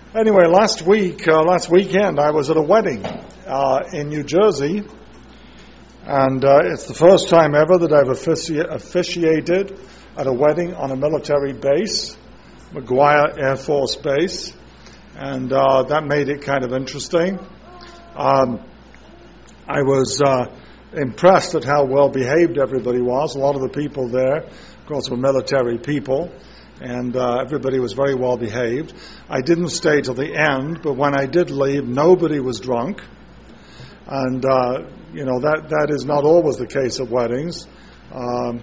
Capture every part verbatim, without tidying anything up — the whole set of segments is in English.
Anyway, last week, uh, last weekend, I was at a wedding uh, in New Jersey, and uh, it's the first time ever that I've offici- officiated at a wedding on a military base, McGuire Air Force Base, and uh, that made it kind of interesting. Um, I was uh, impressed at how well behaved everybody was. A lot of the people there, of course, were military people. And uh, everybody was very well behaved. I didn't stay till the end, but when I did leave, nobody was drunk. And, uh, you know, that, that is not always the case at weddings. Um,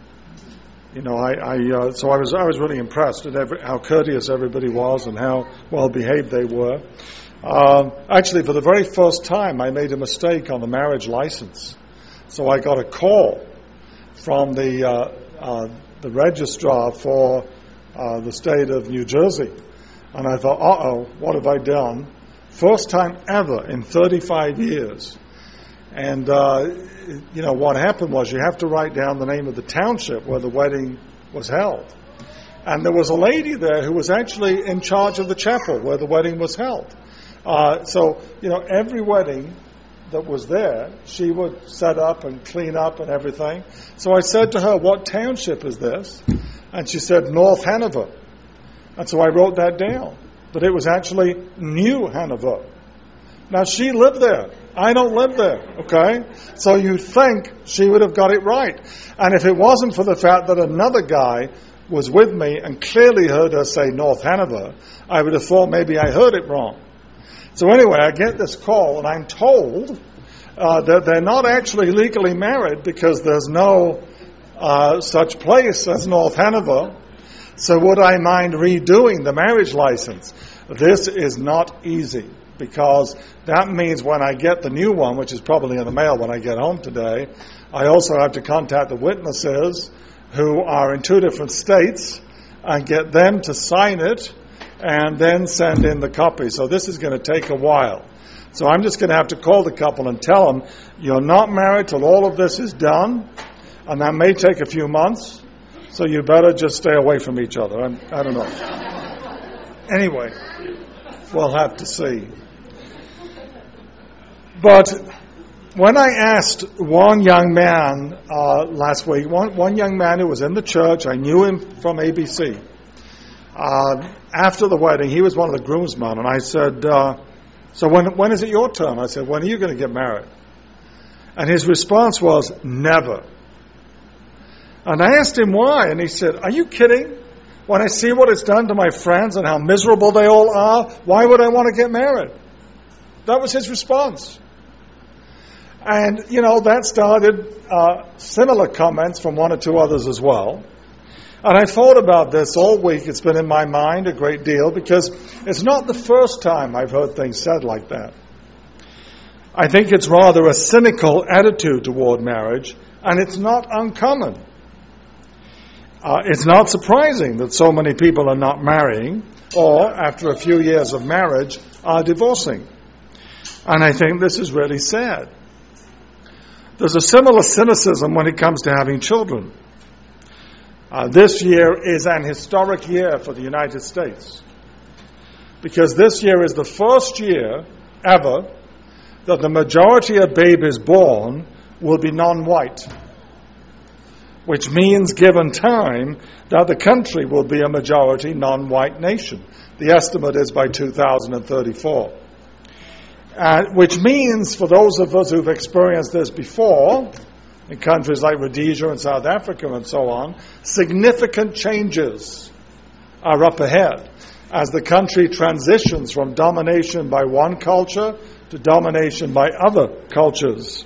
you know, I, I uh, so I was I was really impressed at every, how courteous everybody was and how well behaved they were. Um, actually, for the very first time, I made a mistake on the marriage license. So I got a call from the uh, uh, the registrar for Uh, the state of New Jersey. And I thought, uh-oh, what have I done? First time ever in thirty-five years. And, uh, you know, what happened was you have to write down the name of the township where the wedding was held. And there was a lady there who was actually in charge of the chapel where the wedding was held. Uh, so, you know, every wedding that was there, she would set up and clean up and everything. So I said to her, what township is this? And she said, North Hanover. And so I wrote that down. But it was actually New Hanover. Now, she lived there. I don't live there, okay? So you'd think she would have got it right. And if it wasn't for the fact that another guy was with me and clearly heard her say North Hanover, I would have thought maybe I heard it wrong. So anyway, I get this call, and I'm told uh, that they're not actually legally married because there's no Uh, such place as North Hanover. So would I mind redoing the marriage license? This is not easy, because that means when I get the new one, which is probably in the mail when I get home today, I also have to contact the witnesses who are in two different states and get them to sign it and then send in the copy. So this is going to take a while. So I'm just going to have to call the couple and tell them, you're not married till all of this is done. And that may take a few months, so you better just stay away from each other. I'm, I don't know. Anyway, we'll have to see. But when I asked one young man uh, last week, one, one young man who was in the church, I knew him from A B C. Uh, after the wedding, he was one of the groomsmen, and I said, uh, so when, when is it your turn? I said, when are you going to get married? And his response was, never. And I asked him why, and he said, are you kidding? When I see what it's done to my friends and how miserable they all are, why would I want to get married? That was his response. And, you know, that started uh, similar comments from one or two others as well. And I thought about this all week. It's been in my mind a great deal, because it's not the first time I've heard things said like that. I think it's rather a cynical attitude toward marriage, and it's not uncommon. Uh, it's not surprising that so many people are not marrying, or after a few years of marriage are divorcing. And I think this is really sad. There's a similar cynicism when it comes to having children. Uh, this year is an historic year for the United States, because this year is the first year ever that the majority of babies born will be non-white, which means, given time, that the country will be a majority non-white nation. The estimate is by two thousand thirty-four. Uh, which means, for those of us who've experienced this before, in countries like Rhodesia and South Africa and so on, significant changes are up ahead as the country transitions from domination by one culture to domination by other cultures.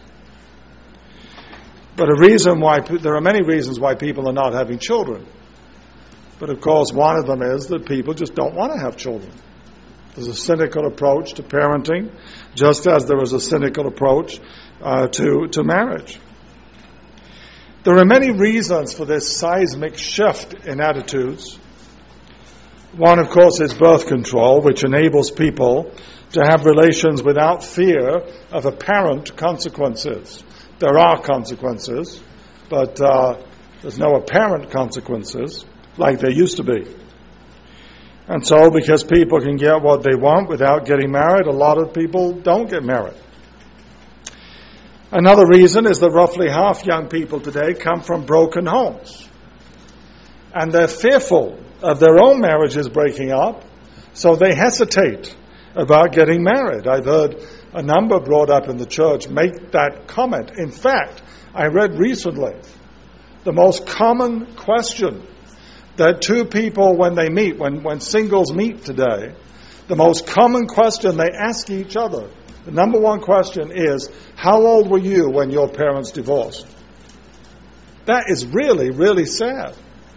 But a reason why, there are many reasons why people are not having children. But of course, one of them is that people just don't want to have children. There's a cynical approach to parenting, just as there is a cynical approach uh, to, to marriage. There are many reasons for this seismic shift in attitudes. One, of course, is birth control, which enables people to have relations without fear of apparent consequences. There are consequences, but uh, there's no apparent consequences like there used to be. And so, because people can get what they want without getting married, a lot of people don't get married. Another reason is that roughly half young people today come from broken homes. And they're fearful of their own marriages breaking up, so they hesitate about getting married. I've heard a number brought up in the church make that comment. In fact, I read recently the most common question that two people, when they meet, when, when singles meet today, the most common question they ask each other, the number one question is, how old were you when your parents divorced? That is really, really sad.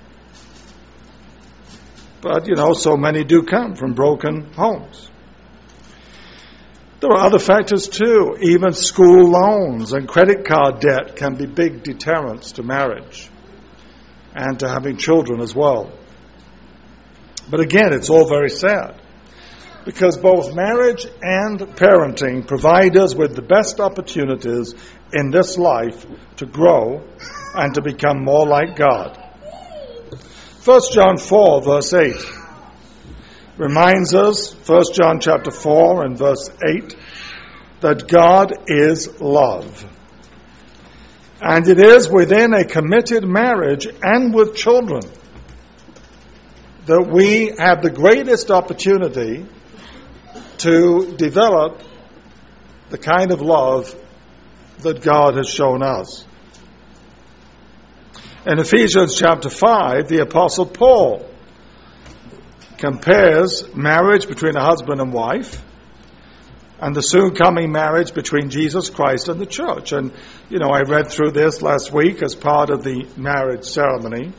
But, you know, so many do come from broken homes. There are other factors too. Even school loans and credit card debt can be big deterrents to marriage and to having children as well. But again, it's all very sad, because both marriage and parenting provide us with the best opportunities in this life to grow and to become more like God. First John four, verse eight, reminds us, First John chapter four and verse eight, that God is love. And it is within a committed marriage and with children that we have the greatest opportunity to develop the kind of love that God has shown us. In Ephesians chapter five, the Apostle Paul compares marriage between a husband and wife and the soon-coming marriage between Jesus Christ and the church. And, you know, I read through this last week as part of the marriage ceremony.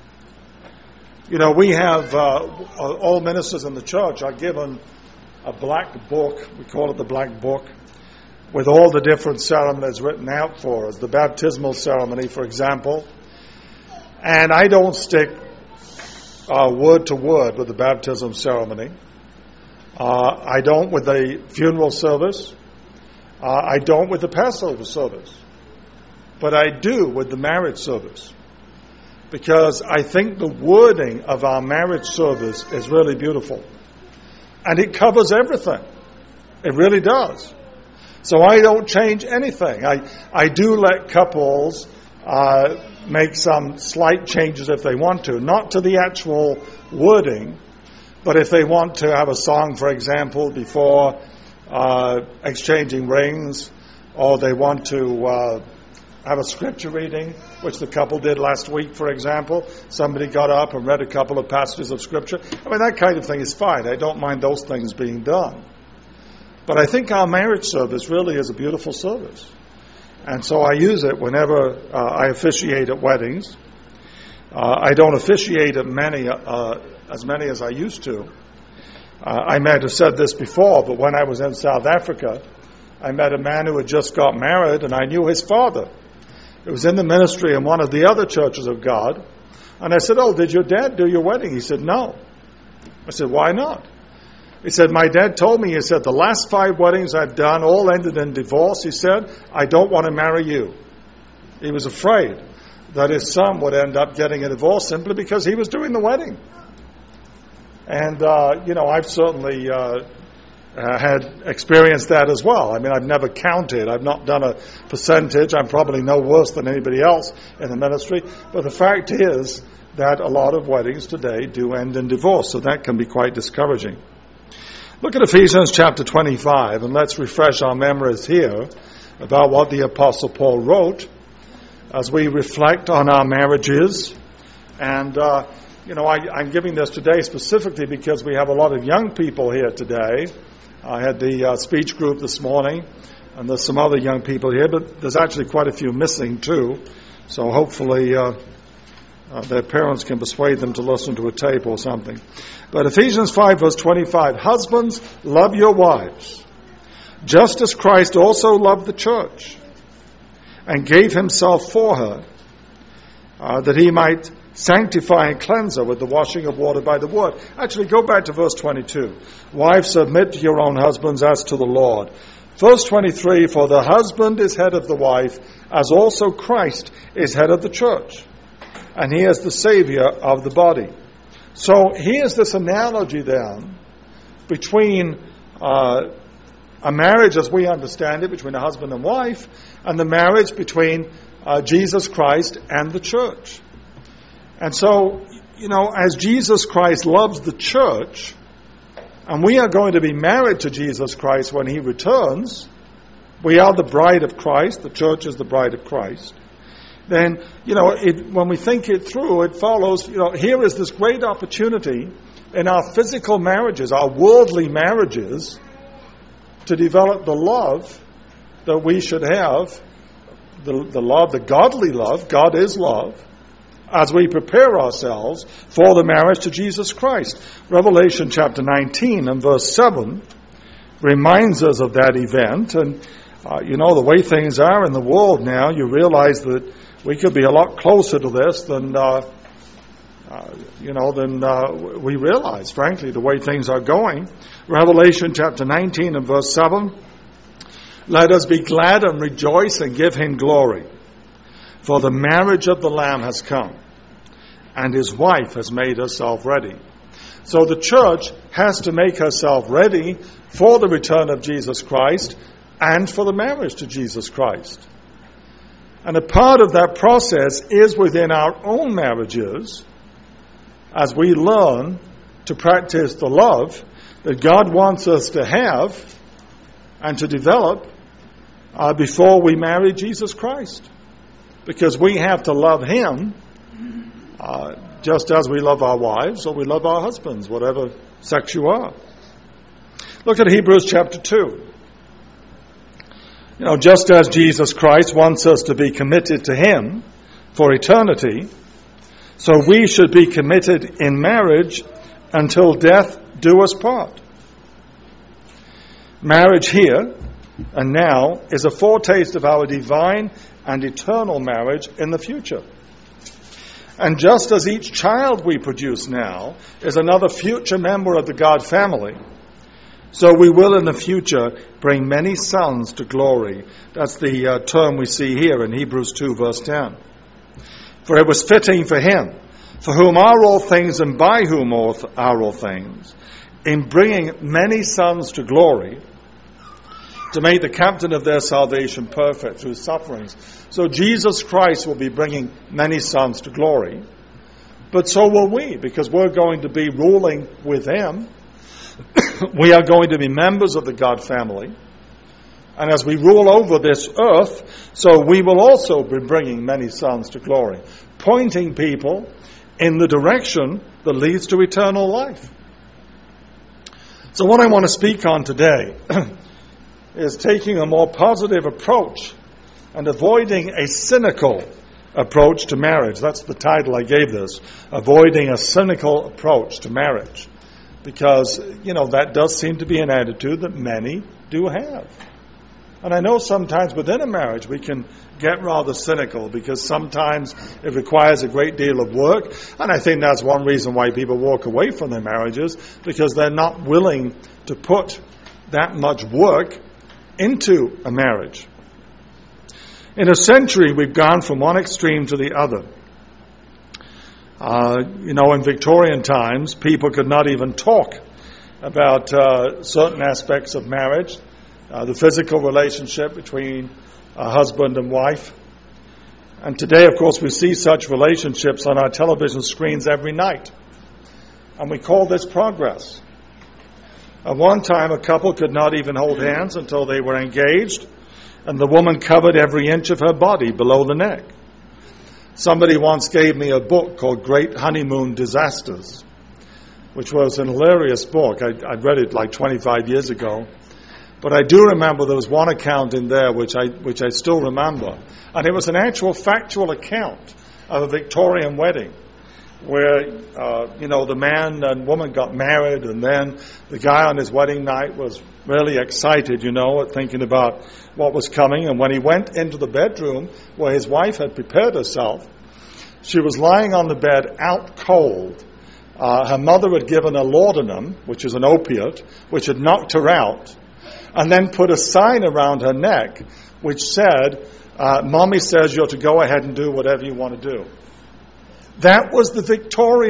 You know, we have, uh, all ministers in the church are given a black book, we call it the black book, with all the different ceremonies written out for us. The baptismal ceremony, for example. And I don't stick uh, word to word with the baptism ceremony. Uh, I don't with the funeral service. Uh, I don't with the Passover service. But I do with the marriage service. Because I think the wording of our marriage service is really beautiful. And it covers everything. It really does. So I don't change anything. I, I do let couples uh, make some slight changes if they want to. Not to the actual wording, but if they want to have a song, for example, before uh, exchanging rings, or they want to uh, have a scripture reading, which the couple did last week, for example. Somebody got up and read a couple of passages of scripture. I mean, that kind of thing is fine. I don't mind those things being done. But I think our marriage service really is a beautiful service. And so I use it whenever uh, I officiate at weddings. Uh, I don't officiate at many, uh, as many as I used to. Uh, I might have said this before, but when I was in South Africa, I met a man who had just got married, and I knew his father. It was in the ministry in one of the other churches of God. And I said, "Oh, did your dad do your wedding?" He said, "No." I said, "Why not?" He said, "My dad told me," he said, "the last five weddings I've done all ended in divorce." He said, "I don't want to marry you." He was afraid that his son would end up getting a divorce simply because he was doing the wedding. And, uh, you know, I've certainly uh, uh, had experienced that as well. I mean, I've never counted. I've not done a percentage. I'm probably no worse than anybody else in the ministry. But the fact is that a lot of weddings today do end in divorce, so that can be quite discouraging. Look at Ephesians chapter twenty-five, and let's refresh our memories here about what the Apostle Paul wrote as we reflect on our marriages. And, uh, you know, I, I'm giving this today specifically because we have a lot of young people here today. I had the uh, speech group this morning, and there's some other young people here, but there's actually quite a few missing too. So hopefully uh, uh, their parents can persuade them to listen to a tape or something. But Ephesians five verse twenty-five, "Husbands, love your wives, just as Christ also loved the church and gave himself for her, uh, that he might sanctify and cleanse her with the washing of water by the word." Actually, go back to verse twenty-two. "Wives, submit to your own husbands as to the Lord." Verse twenty-three, "For the husband is head of the wife, as also Christ is head of the church, and he is the Savior of the body. So here's this analogy then between uh, a marriage as we understand it, between a husband and wife, and the marriage between uh, Jesus Christ and the church. And so, you know, as Jesus Christ loves the church, and we are going to be married to Jesus Christ when he returns, we are the bride of Christ, the church is the bride of Christ, then, you know, it, when we think it through, it follows, you know, here is this great opportunity in our physical marriages, our worldly marriages, to develop the love that we should have, the, the love, the godly love, God is love, as we prepare ourselves for the marriage to Jesus Christ. Revelation chapter nineteen and verse seven reminds us of that event. And, uh, you know, the way things are in the world now, you realize that we could be a lot closer to this than, uh, uh, you know, than uh, we realize, frankly, the way things are going. Revelation chapter nineteen and verse seven, let us be glad and rejoice and give him glory, for the marriage of the Lamb has come, and his wife has made herself ready. So the church has to make herself ready for the return of Jesus Christ and for the marriage to Jesus Christ. And a part of that process is within our own marriages as we learn to practice the love that God wants us to have and to develop uh, before we marry Jesus Christ. Because we have to love him uh, just as we love our wives or we love our husbands, whatever sex you are. Look at Hebrews chapter two. You know, just as Jesus Christ wants us to be committed to him for eternity, so we should be committed in marriage until death do us part. Marriage here and now is a foretaste of our divine and eternal marriage in the future. And just as each child we produce now is another future member of the God family, so we will in the future bring many sons to glory. That's the uh, term we see here in Hebrews two verse ten. For it was fitting for him, for whom are all things and by whom are all things, in bringing many sons to glory, to make the captain of their salvation perfect through sufferings. So Jesus Christ will be bringing many sons to glory. But so will we, because we're going to be ruling with him. We are going to be members of the God family. And as we rule over this earth, so we will also be bringing many sons to glory, pointing people in the direction that leads to eternal life. So what I want to speak on today is taking a more positive approach and avoiding a cynical approach to marriage. That's the title I gave this, avoiding a cynical approach to marriage. Because, you know, that does seem to be an attitude that many do have. And I know sometimes within a marriage we can get rather cynical because sometimes it requires a great deal of work. And I think that's one reason why people walk away from their marriages, because they're not willing to put that much work into a marriage. In a century, we've gone from one extreme to the other. Uh, you know, in Victorian times, people could not even talk about uh, certain aspects of marriage, uh, the physical relationship between a husband and wife. And today, of course, we see such relationships on our television screens every night. And we call this progress. At one time, a couple could not even hold hands until they were engaged, and the woman covered every inch of her body below the neck. Somebody once gave me a book called Great Honeymoon Disasters, which was an hilarious book. I, I read it like twenty-five years ago. But I do remember there was one account in there which I which I still remember. And it was an actual factual account of a Victorian wedding where, uh, you know, the man and woman got married, and then the guy on his wedding night was really excited, you know, at thinking about what was coming. And when he went into the bedroom where his wife had prepared herself, she was lying on the bed out cold. Uh, her mother had given her laudanum, which is an opiate, which had knocked her out, and then put a sign around her neck which said, uh, Mommy says you're to go ahead and do whatever you want to do. That was the Victorian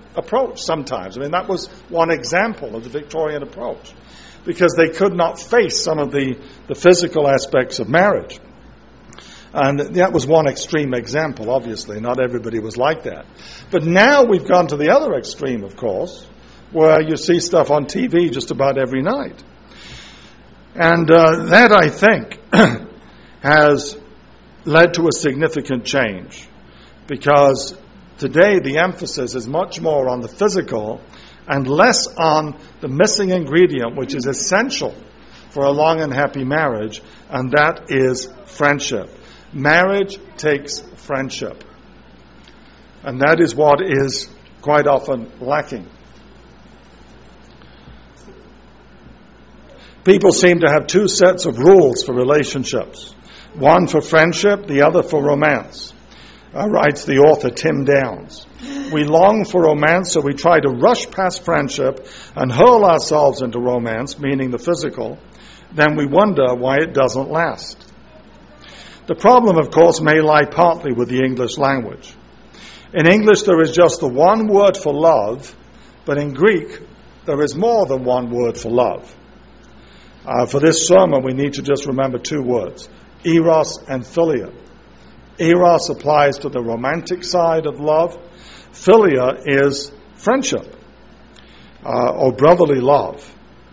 approach sometimes. I mean, that was one example of the Victorian approach, because they could not face some of the, the physical aspects of marriage. And that was one extreme example, obviously. Not everybody was like that. But now we've gone to the other extreme, of course, where you see stuff on T V just about every night. And uh, that, I think, has led to a significant change, because today the emphasis is much more on the physical and less on the missing ingredient, which is essential for a long and happy marriage, and that is friendship. Marriage takes friendship. And that is what is quite often lacking. People seem to have two sets of rules for relationships. One for friendship, the other for romance. Uh, writes the author Tim Downs. We long for romance, so we try to rush past friendship and hurl ourselves into romance, meaning the physical. Then we wonder why it doesn't last. The problem, of course, may lie partly with the English language. In English, there is just the one word for love, but in Greek, there is more than one word for love. Uh, for this sermon, we need to just remember two words, eros and philia. Eros applies to the romantic side of love. Philia is friendship, uh, or brotherly love.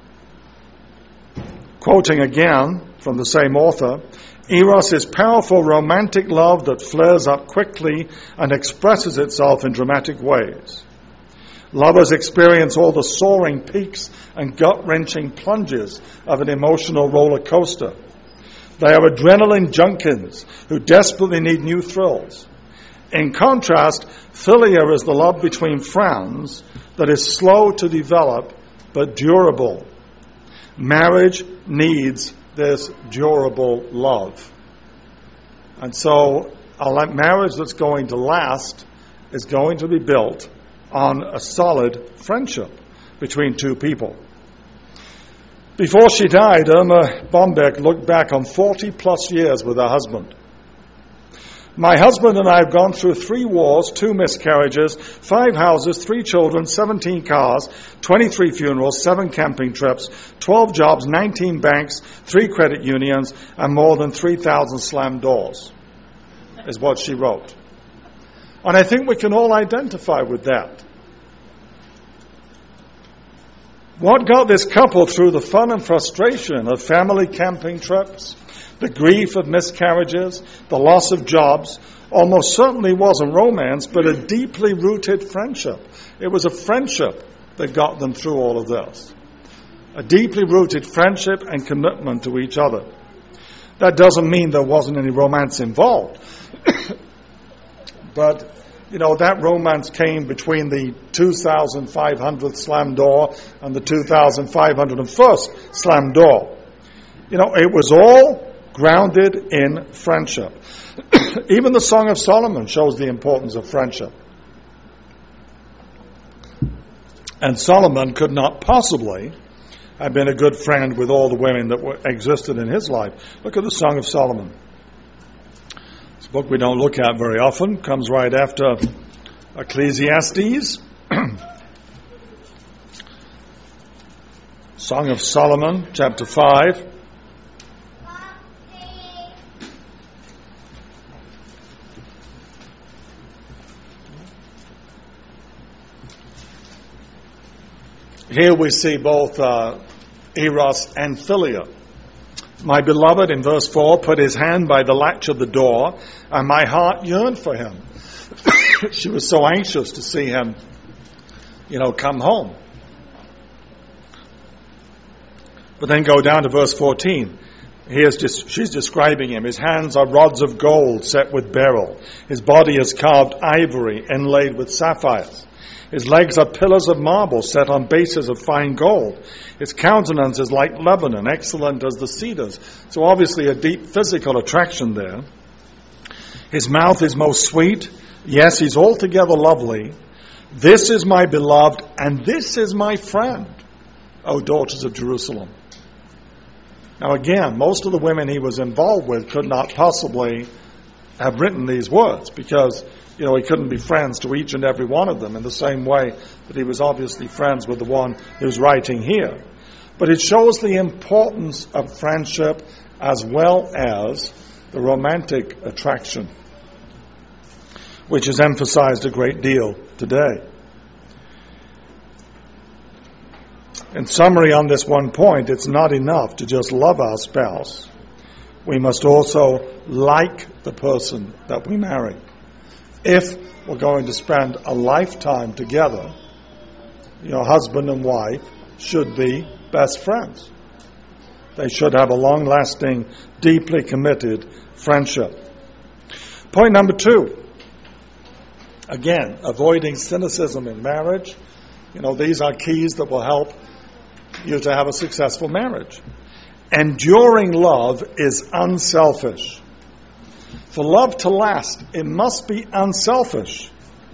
Quoting again from the same author, Eros is powerful romantic love that flares up quickly and expresses itself in dramatic ways. Lovers experience all the soaring peaks and gut-wrenching plunges of an emotional roller coaster. They are adrenaline junkies who desperately need new thrills. In contrast, philia is the love between friends that is slow to develop but durable. Marriage needs this durable love. And so a marriage that's going to last is going to be built on a solid friendship between two people. Before she died, Irma Bombeck looked back on forty plus years with her husband. My husband and I have gone through three wars, two miscarriages, five houses, three children, seventeen cars, twenty-three funerals, seven camping trips, twelve jobs, nineteen banks, three credit unions, and more than three thousand slammed doors, is what she wrote. And I think we can all identify with that. What got this couple through the fun and frustration of family camping trips, the grief of miscarriages, the loss of jobs, almost certainly wasn't romance, but a deeply rooted friendship. It was a friendship that got them through all of this. A deeply rooted friendship and commitment to each other. That doesn't mean there wasn't any romance involved. But, you know, that romance came between the two thousand five hundredth slam door and the two thousand five hundred first slam door. You know, it was all grounded in friendship. Even the Song of Solomon shows the importance of friendship. And Solomon could not possibly have been a good friend with all the women that were, existed in his life. Look at the Song of Solomon. It's a book we don't look at very often. Comes right after Ecclesiastes. Song of Solomon, chapter five. Here we see both uh, eros and philia. My beloved, in verse four, put his hand by the latch of the door, and my heart yearned for him. She was so anxious to see him, you know, come home. But then go down to verse fourteen. Here's just, she's describing him. His hands are rods of gold set with beryl. His body is carved ivory inlaid with sapphires. His legs are pillars of marble set on bases of fine gold. His countenance is like Lebanon, excellent as the cedars. So obviously a deep physical attraction there. His mouth is most sweet. Yes, he's altogether lovely. This is my beloved, and this is my friend, O daughters of Jerusalem. Now again, most of the women he was involved with could not possibly have written these words, because, you know, he couldn't be friends to each and every one of them in the same way that he was obviously friends with the one who's writing here. But it shows the importance of friendship as well as the romantic attraction, which is emphasized a great deal today. In summary, on this one point, it's not enough to just love our spouse. We must also like the person that we marry. If we're going to spend a lifetime together, you know, husband and wife should be best friends. They should have a long-lasting, deeply committed friendship. Point number two. Again, avoiding cynicism in marriage. You know, these are keys that will help you to have a successful marriage. Enduring love is unselfish. For love to last, it must be unselfish.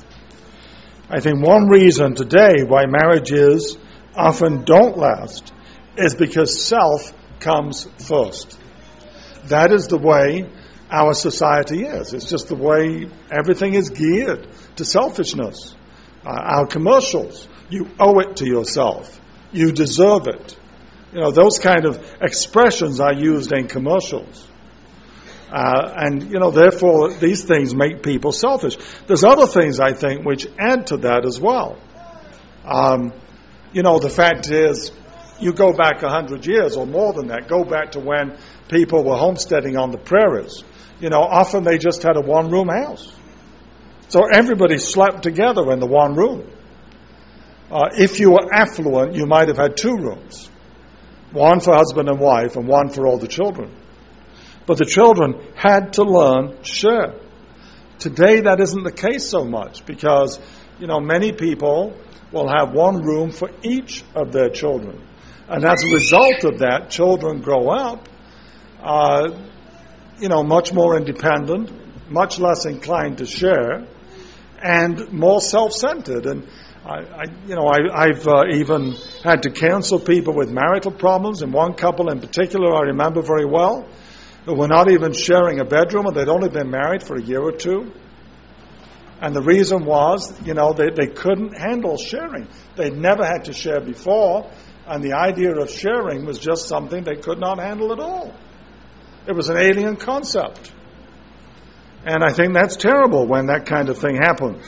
I think one reason today why marriages often don't last is because self comes first. That is the way our society is. It's just the way everything is geared to selfishness. Uh, our commercials, you owe it to yourself. You deserve it. You know, those kind of expressions are used in commercials. Uh, and, you know, therefore, these things make people selfish. There's other things, I think, which add to that as well. Um, you know, the fact is, you go back a hundred years or more than that, go back to when people were homesteading on the prairies. You know, often they just had a one-room house. So everybody slept together in the one room. Uh, if you were affluent, you might have had two rooms. One for husband and wife and one for all the children. But the children had to learn to share. Today that isn't the case so much because, you know, many people will have one room for each of their children. And as a result of that, children grow up, uh, you know, much more independent, much less inclined to share, and more self-centered. And I, I you know, I, I've uh, even had to counsel people with marital problems. And one couple in particular, I remember very well, who were not even sharing a bedroom, and they'd only been married for a year or two. And the reason was, you know, they, they couldn't handle sharing. They'd never had to share before, and the idea of sharing was just something they could not handle at all. It was an alien concept. And I think that's terrible when that kind of thing happens.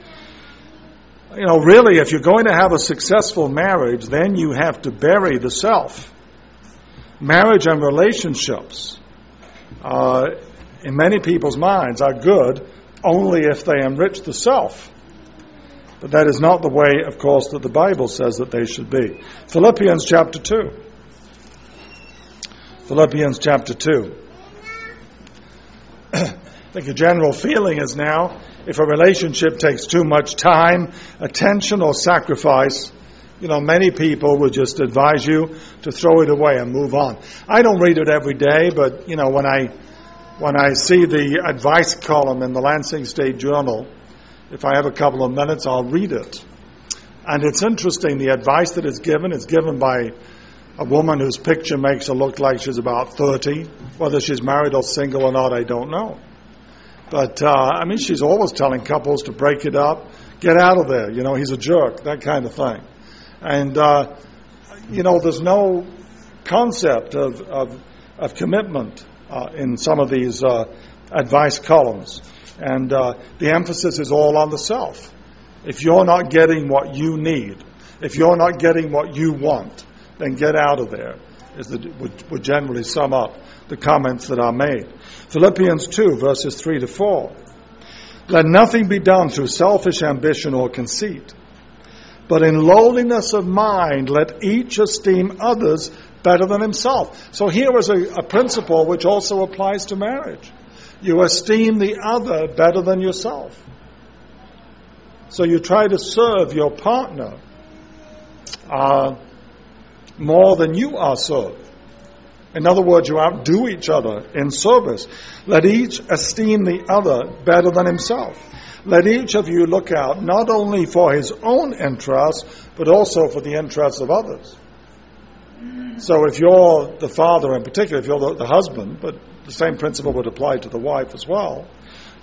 You know, really, if you're going to have a successful marriage, then you have to bury the self. Marriage and relationships, uh, in many people's minds, are good only if they enrich the self. But that is not the way, of course, that the Bible says that they should be. Philippians chapter two. Philippians chapter two. I think a general feeling is now, if a relationship takes too much time, attention, or sacrifice, you know, many people would just advise you to throw it away and move on. I don't read it every day, but, you know, when I when I see the advice column in the Lansing State Journal, if I have a couple of minutes, I'll read it. And it's interesting, the advice that is given is given by a woman whose picture makes her look like she's about thirty. Whether she's married or single or not, I don't know. But, uh, I mean, she's always telling couples to break it up, get out of there, you know, he's a jerk, that kind of thing. And, uh, you know, there's no concept of, of, of commitment uh, in some of these uh, advice columns. And uh, the emphasis is all on the self. If you're not getting what you need, if you're not getting what you want, then get out of there, is the, would, would generally sum up the comments that are made. Philippians two, verses three to four. Let nothing be done through selfish ambition or conceit, but in lowliness of mind let each esteem others better than himself. So here is a, a principle which also applies to marriage. You esteem the other better than yourself. So you try to serve your partner uh, more than you are served. In other words, you outdo each other in service. Let each esteem the other better than himself. Let each of you look out not only for his own interests, but also for the interests of others. So if you're the father in particular, if you're the, the husband, but the same principle would apply to the wife as well,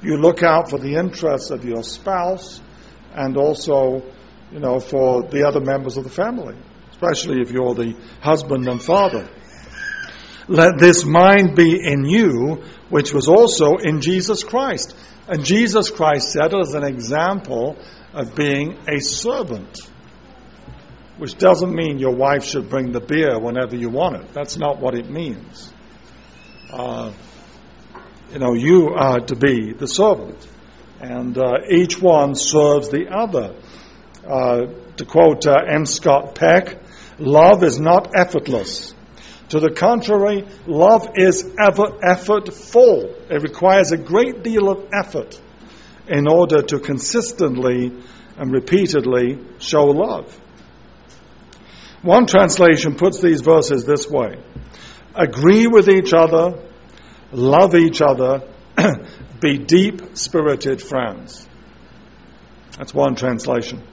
you look out for the interests of your spouse and also, you know, for the other members of the family, especially if you're the husband and father. Let this mind be in you, which was also in Jesus Christ. And Jesus Christ set as an example of being a servant, which doesn't mean your wife should bring the beer whenever you want it. That's not what it means. Uh, you know, you are to be the servant, and uh, each one serves the other. Uh, to quote uh, M. Scott Peck, love is not effortless. To the contrary, love is ever effortful. It requires a great deal of effort in order to consistently and repeatedly show love. One translation puts these verses this way: agree with each other, love each other, be deep-spirited friends. That's one translation.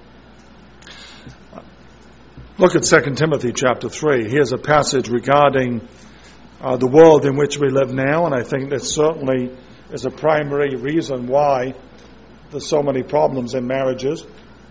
Look at Second Timothy chapter three. Here's a passage regarding uh, the world in which we live now, and I think that certainly is a primary reason why there's so many problems in marriages.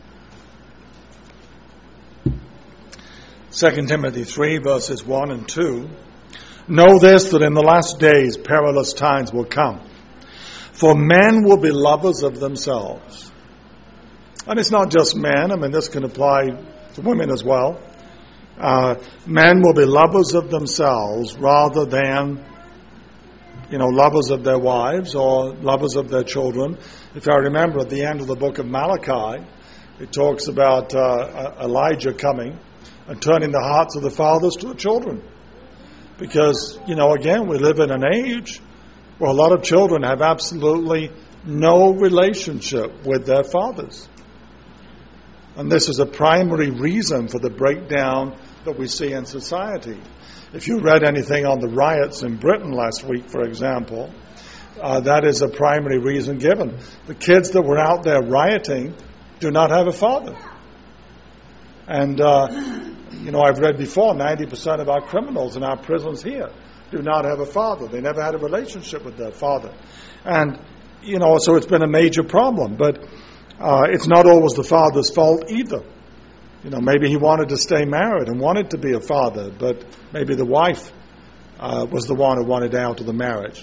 Second Timothy three, verses one and two. Know this, that in the last days perilous times will come. For men will be lovers of themselves. And it's not just men. I mean, this can apply to women as well. Uh, men will be lovers of themselves rather than, you know, lovers of their wives or lovers of their children. If I remember at the end of the book of Malachi, it talks about uh, Elijah coming and turning the hearts of the fathers to the children. Because, you know, again, we live in an age where a lot of children have absolutely no relationship with their fathers. And this is a primary reason for the breakdown that we see in society. If you read anything on the riots in Britain last week, for example, uh, that is a primary reason given. The kids that were out there rioting do not have a father. And, uh, you know, I've read before, ninety percent of our criminals in our prisons here do not have a father. They never had a relationship with their father. And, you know, so it's been a major problem. But uh, it's not always the father's fault either. You know, maybe he wanted to stay married and wanted to be a father, but maybe the wife uh, was the one who wanted out of the marriage.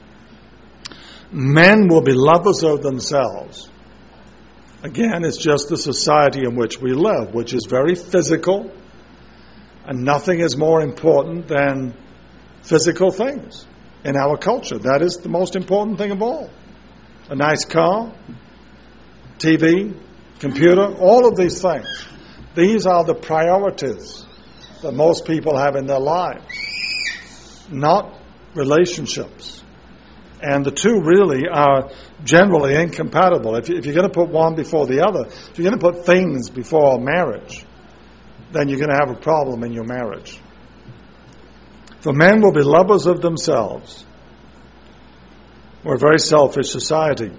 Men will be lovers of themselves. Again, it's just the society in which we live, which is very physical, and nothing is more important than physical things in our culture. That is the most important thing of all. A nice car, T V, computer, all of these things. These are the priorities that most people have in their lives, not relationships. And the two really are generally incompatible. If you're going to put one before the other, if you're going to put things before marriage, then you're going to have a problem in your marriage. For men will be lovers of themselves. We're a very selfish society.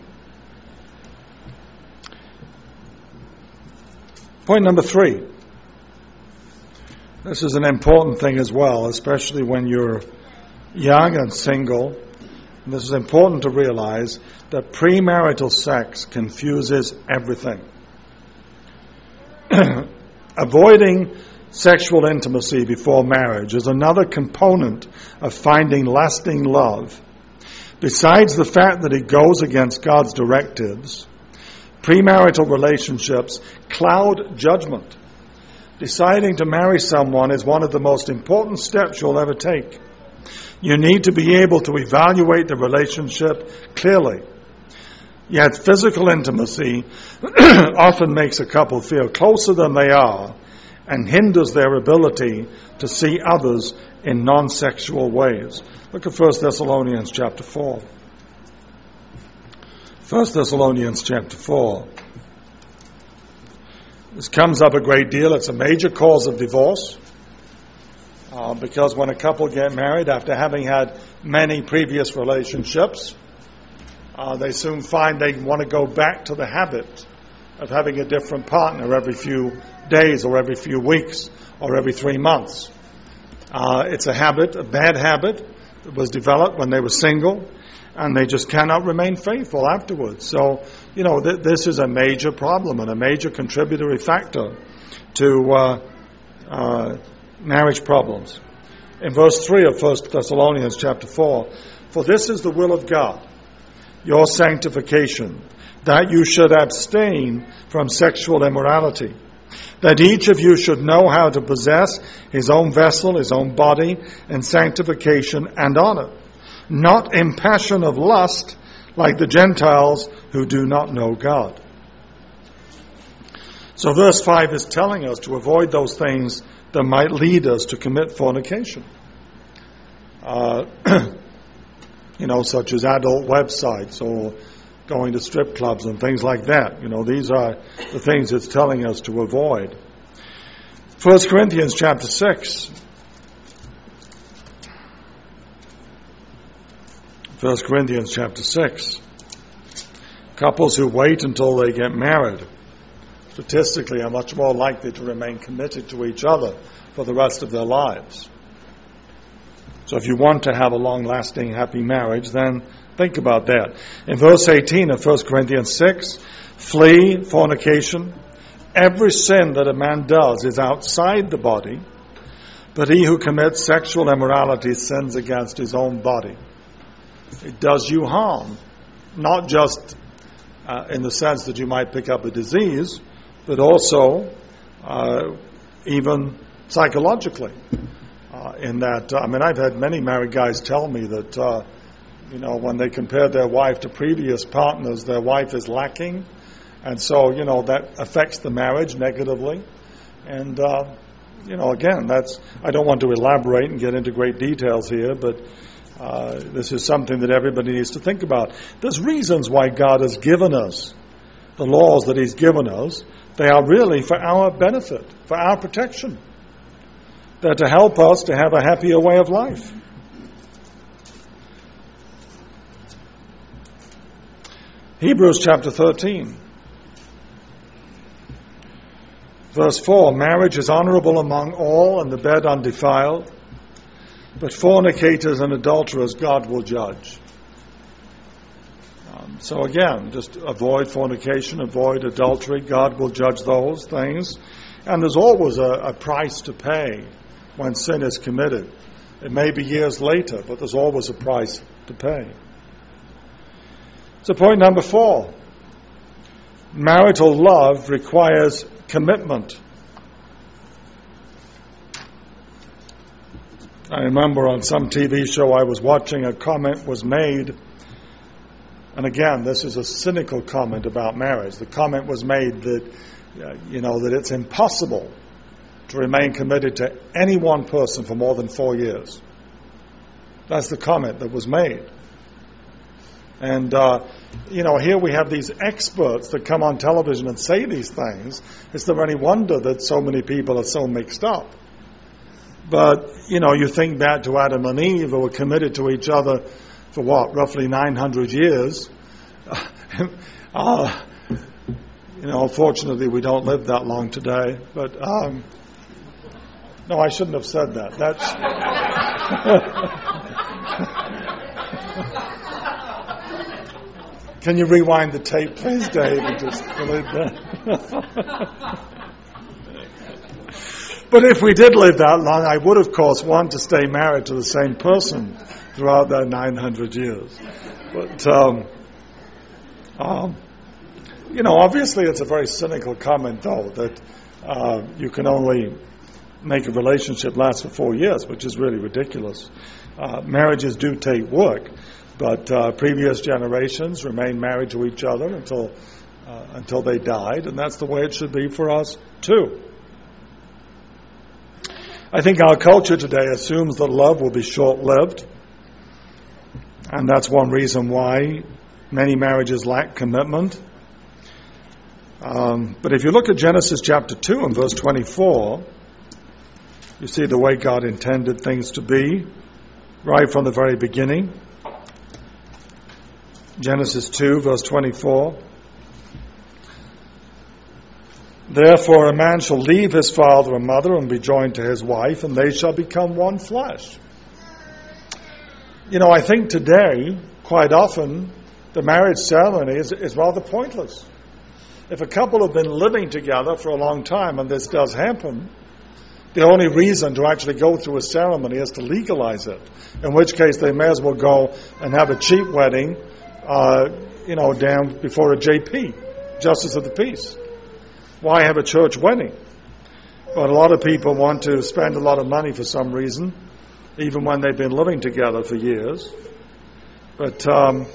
Point number three. This is an important thing as well, especially when you're young and single. And this is important to realize that premarital sex confuses everything. Avoiding sexual intimacy before marriage is another component of finding lasting love. Besides the fact that it goes against God's directives, premarital relationships cloud judgment. Deciding to marry someone is one of the most important steps you'll ever take. You need to be able to evaluate the relationship clearly. Yet physical intimacy often makes a couple feel closer than they are and hinders their ability to see others in non-sexual ways. Look at First Thessalonians chapter four. First Thessalonians chapter four. This comes up a great deal. It's a major cause of divorce. Uh, because when a couple get married after having had many previous relationships, uh, they soon find they want to go back to the habit of having a different partner every few days or every few weeks or every three months. Uh, it's a habit, a bad habit that was developed when they were single, and they just cannot remain faithful afterwards. So, you know, th- this is a major problem and a major contributory factor to uh, uh, marriage problems. In verse three of First Thessalonians chapter four, for this is the will of God, your sanctification, that you should abstain from sexual immorality, that each of you should know how to possess his own vessel, his own body, in sanctification and honor, not in passion of lust, like the Gentiles who do not know God. So verse five is telling us to avoid those things that might lead us to commit fornication. Uh, you know, such as adult websites or going to strip clubs and things like that. You know, these are the things it's telling us to avoid. First Corinthians chapter six. First Corinthians chapter six. Couples who wait until they get married statistically are much more likely to remain committed to each other for the rest of their lives. So if you want to have a long-lasting, happy marriage, then think about that. In verse eighteen of First Corinthians six, flee fornication. Every sin that a man does is outside the body, but he who commits sexual immorality sins against his own body. It does you harm, not just uh, in the sense that you might pick up a disease, but also uh, even psychologically. Uh, in that, uh, I mean, I've had many married guys tell me that, uh, you know, when they compare their wife to previous partners, their wife is lacking. And so, you know, that affects the marriage negatively. And, uh, you know, again, that's, I don't want to elaborate and get into great details here, but uh, this is something that everybody needs to think about. There's reasons why God has given us the laws that He's given us. They are really for our benefit, for our protection. They're to help us to have a happier way of life. Hebrews chapter thirteen. Verse four, marriage is honorable among all and the bed undefiled, but fornicators and adulterers God will judge. Um, so again, just avoid fornication, avoid adultery. God will judge those things. And there's always a, a price to pay when sin is committed. It may be years later, but there's always a price to pay. So point number four, marital love requires commitment. I remember on some T V show I was watching, a comment was made, and again, this is a cynical comment about marriage. The comment was made that, uh, you know, that it's impossible to remain committed to any one person for more than four years. That's the comment that was made. And, uh, you know, here we have these experts that come on television and say these things. Is there any wonder that so many people are so mixed up? But, you know, you think back to Adam and Eve, who were committed to each other for what, roughly nine hundred years. uh, you know, unfortunately we don't live that long today. But, um, no, I shouldn't have said that. That's... Can you rewind the tape, please, Dave, and just delete that? But if we did live that long, I would, of course, want to stay married to the same person throughout that nine hundred years. But, um, um, you know, obviously it's a very cynical comment, though, that uh, you can only make a relationship last for four years, which is really ridiculous. Uh, marriages do take work. But uh, previous generations remained married to each other until uh, until they died, and that's the way it should be for us too. I think our culture today assumes that love will be short-lived, and that's one reason why many marriages lack commitment. Um, but if you look at Genesis chapter two and verse twenty-four, you see the way God intended things to be right from the very beginning. Genesis two, verse twenty-four. Therefore a man shall leave his father and mother and be joined to his wife, and they shall become one flesh. You know, I think today quite often the marriage ceremony is, is rather pointless. If a couple have been living together for a long time and this does happen, the only reason to actually go through a ceremony is to legalize it, in which case they may as well go and have a cheap wedding, uh, you know, down before a J P, Justice of the Peace. Why have a church wedding? But a lot of people want to spend a lot of money for some reason, even when they've been living together for years. But, um,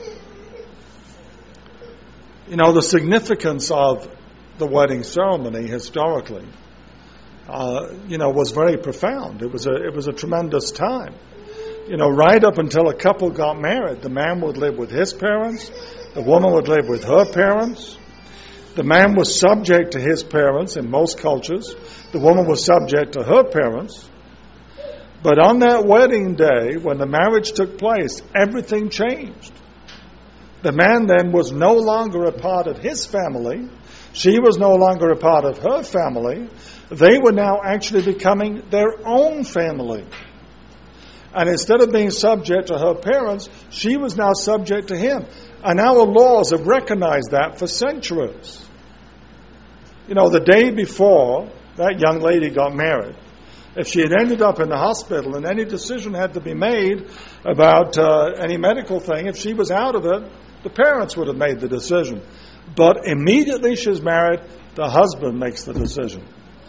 you know, the significance of the wedding ceremony historically, uh, you know, was very profound. It was a, it was a tremendous time. You know, right up until a couple got married, the man would live with his parents, the woman would live with her parents. The man was subject to his parents in most cultures. The woman was subject to her parents. But on that wedding day, when the marriage took place, everything changed. The man then was no longer a part of his family. She was no longer a part of her family. They were now actually becoming their own family. And instead of being subject to her parents, she was now subject to him. And our laws have recognized that for centuries. You know, the day before that young lady got married, if she had ended up in the hospital and any decision had to be made about uh, any medical thing, if she was out of it, the parents would have made the decision. But immediately she's married, the husband makes the decision.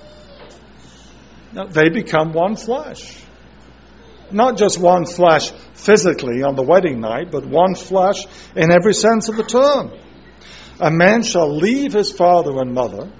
Now, they become one flesh. Not just one flesh physically on the wedding night, but one flesh in every sense of the term. A man shall leave his father and mother.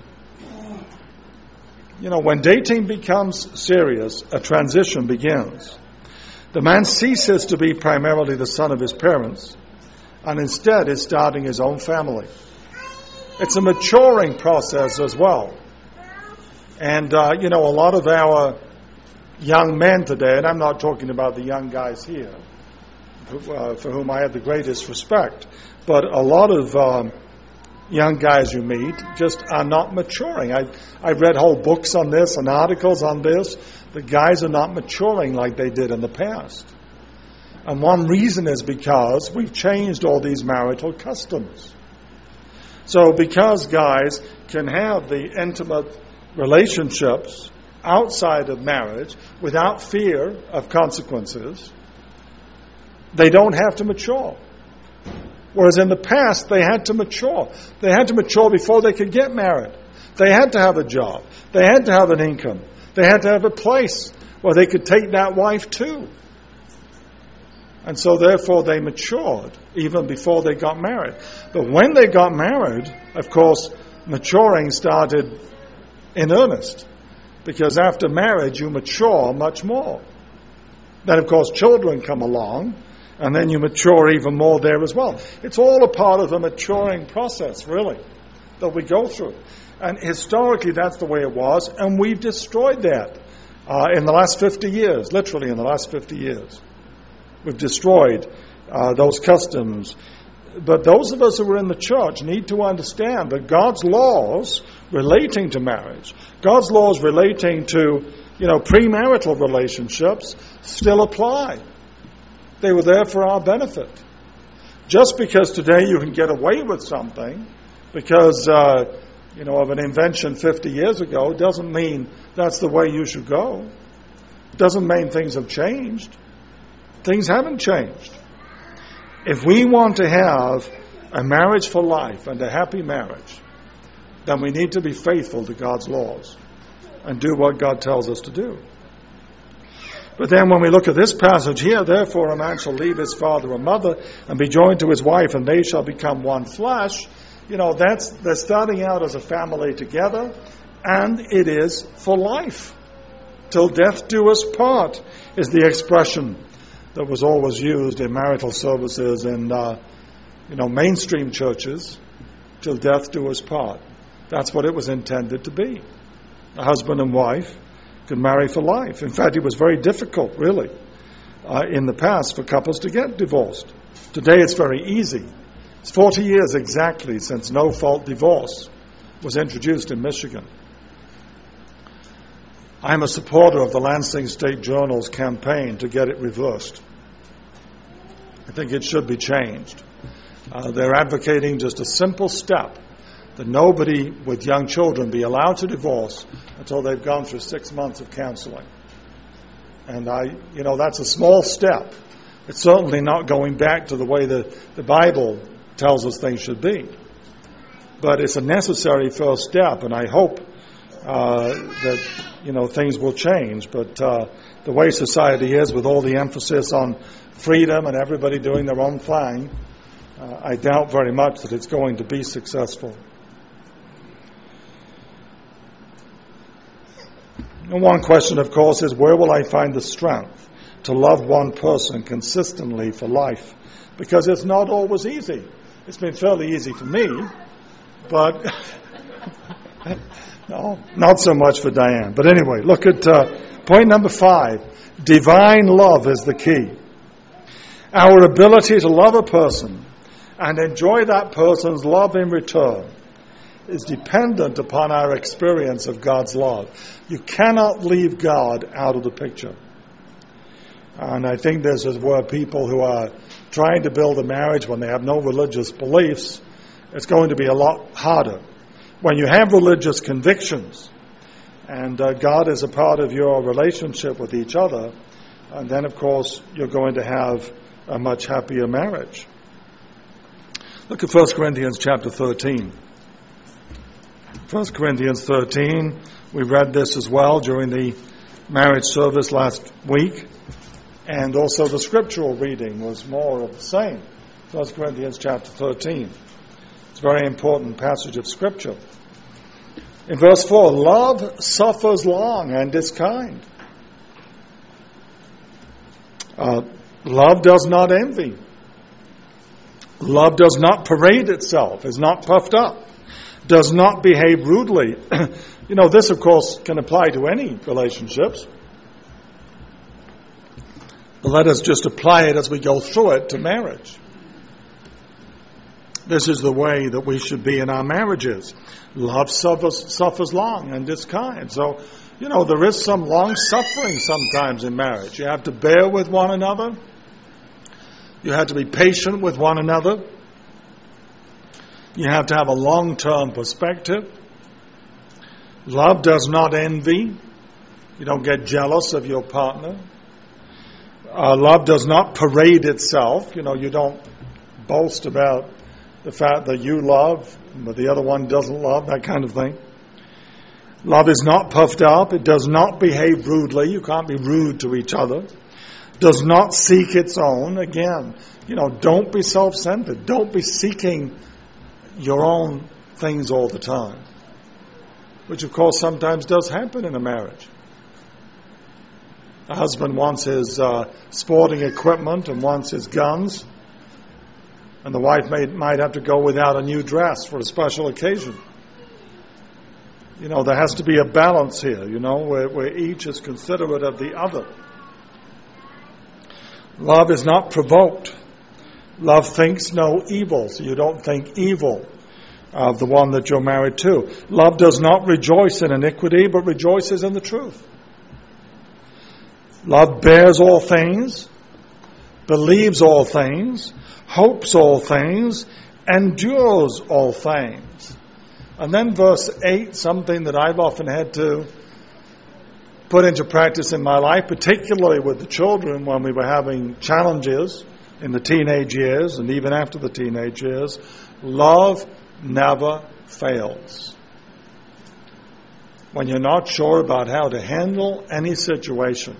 You know, when dating becomes serious, a transition begins. The man ceases to be primarily the son of his parents and instead is starting his own family. It's a maturing process as well. And, uh, you know, a lot of our young men today, and I'm not talking about the young guys here, uh, for whom I have the greatest respect, but a lot of um, young guys you meet just are not maturing. I, I've read whole books on this and articles on this. The guys are not maturing like they did in the past. And one reason is because we've changed all these marital customs. So because guys can have the intimate relationships outside of marriage without fear of consequences, they don't have to mature. Whereas in the past, they had to mature. They had to mature before they could get married. They had to have a job. They had to have an income. They had to have a place where they could take that wife to. And so therefore they matured even before they got married. But when they got married, of course, maturing started in earnest. Because after marriage, you mature much more. Then, of course, children come along, and then you mature even more there as well. It's all a part of a maturing process, really, that we go through. And historically, that's the way it was, and we've destroyed that uh, in the last fifty years, literally in the last fifty years. We've destroyed uh, those customs. But those of us who are in the church need to understand that God's laws relating to marriage, God's laws relating to, you know, premarital relationships still apply. They were there for our benefit. Just because today you can get away with something because, uh, you know, of an invention fifty years ago doesn't mean that's the way you should go. It doesn't mean things have changed. Things haven't changed. If we want to have a marriage for life and a happy marriage, then we need to be faithful to God's laws and do what God tells us to do. But then when we look at this passage here, therefore a man shall leave his father and mother and be joined to his wife, and they shall become one flesh. You know, that's they're starting out as a family together, and it is for life. Till death do us part is the expression that was always used in marital services in, uh, you know, mainstream churches. Till death do us part. That's what it was intended to be. A husband and wife could marry for life. In fact, it was very difficult, really, uh, in the past for couples to get divorced. Today it's very easy. It's forty years exactly since no-fault divorce was introduced in Michigan. I'm a supporter of the Lansing State Journal's campaign to get it reversed. I think it should be changed. Uh, they're advocating just a simple step, that nobody with young children be allowed to divorce until they've gone through six months of counseling. And I, you know, that's a small step. It's certainly not going back to the way the, the Bible tells us things should be. But it's a necessary first step, and I hope uh, that, you know, things will change. But uh, the way society is, with all the emphasis on freedom and everybody doing their own thing, uh, I doubt very much that it's going to be successful. And one question, of course, is where will I find the strength to love one person consistently for life? Because it's not always easy. It's been fairly easy for me, but no, not so much for Diane. But anyway, look at uh, point number five. Divine love is the key. Our ability to love a person and enjoy that person's love in return is dependent upon our experience of God's love. You cannot leave God out of the picture. And I think this is where people who are trying to build a marriage when they have no religious beliefs, it's going to be a lot harder. When you have religious convictions and uh, God is a part of your relationship with each other, and then of course you're going to have a much happier marriage. Look at First Corinthians chapter thirteen. First Corinthians thirteen, we read this as well during the marriage service last week. And also the scriptural reading was more of the same. First Corinthians chapter thirteen. It's a very important passage of scripture. In verse four, love suffers long and is kind. Uh, love does not envy. Love does not parade itself, is not puffed up, does not behave rudely. You know, this, of course, can apply to any relationships. But let us just apply it as we go through it to marriage. This is the way that we should be in our marriages. Love suffers, suffers long and is kind. So, you know, there is some long suffering sometimes in marriage. You have to bear with one another. You have to be patient with one another. You have to have a long-term perspective. Love does not envy. You don't get jealous of your partner. Uh, love does not parade itself. You know, you don't boast about the fact that you love, but the other one doesn't love, that kind of thing. Love is not puffed up. It does not behave rudely. You can't be rude to each other. Does not seek its own. Again, you know, don't be self-centered. Don't be seeking your own things all the time, which of course sometimes does happen in a marriage. The husband wants his uh, sporting equipment and wants his guns, and the wife may, might have to go without a new dress for a special occasion. You know, there has to be a balance here, you know, where, where each is considerate of the other. Love is not provoked. Love thinks no evil, so you don't think evil of the one that you're married to. Love does not rejoice in iniquity, but rejoices in the truth. Love bears all things, believes all things, hopes all things, endures all things. And then verse eight, something that I've often had to put into practice in my life, particularly with the children when we were having challenges in the teenage years and even after the teenage years. Love never fails. When you're not sure about how to handle any situation,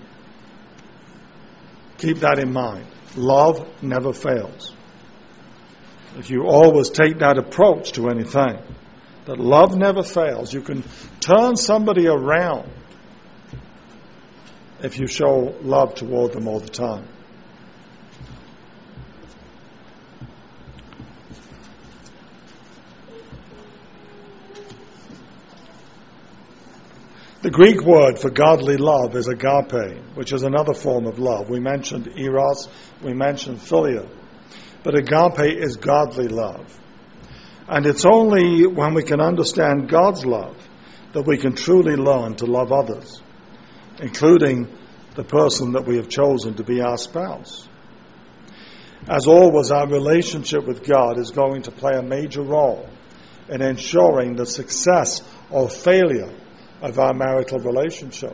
keep that in mind. Love never fails. If you always take that approach to anything, that love never fails, you can turn somebody around if you show love toward them all the time. The Greek word for godly love is agape, which is another form of love. We mentioned eros, we mentioned philia, but agape is godly love. And it's only when we can understand God's love that we can truly learn to love others, including the person that we have chosen to be our spouse. As always, our relationship with God is going to play a major role in ensuring the success or failure of our marital relationship.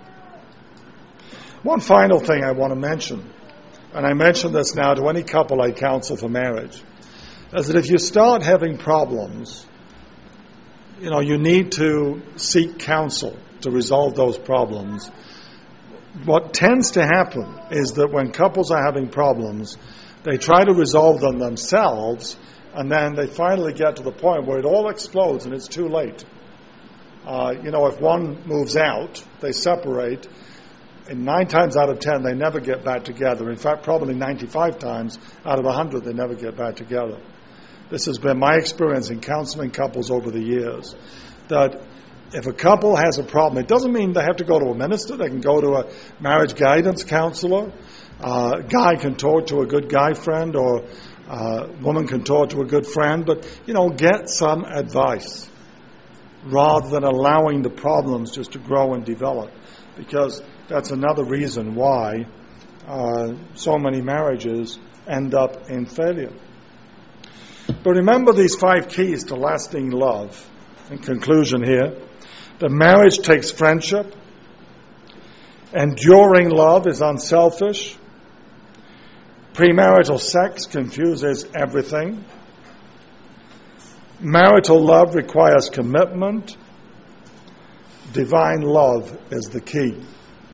One final thing I want to mention, and I mention this now to any couple I counsel for marriage, is that if you start having problems, you know, you need to seek counsel to resolve those problems. What tends to happen is that when couples are having problems, they try to resolve them themselves, and then they finally get to the point where it all explodes and it's too late. Uh, you know, if one moves out, they separate, and nine times out of ten, they never get back together. In fact, probably ninety-five times out of one hundred, they never get back together. This has been my experience in counseling couples over the years, that if a couple has a problem, it doesn't mean they have to go to a minister. They can go to a marriage guidance counselor. Uh, a guy can talk to a good guy friend, or a woman can talk to a good friend. But, you know, get some advice rather than allowing the problems just to grow and develop, because that's another reason why uh, so many marriages end up in failure. But remember these five keys to lasting love. In conclusion here, the marriage takes friendship. Enduring love is unselfish. Premarital sex confuses everything. Marital love requires commitment. Divine love is the key.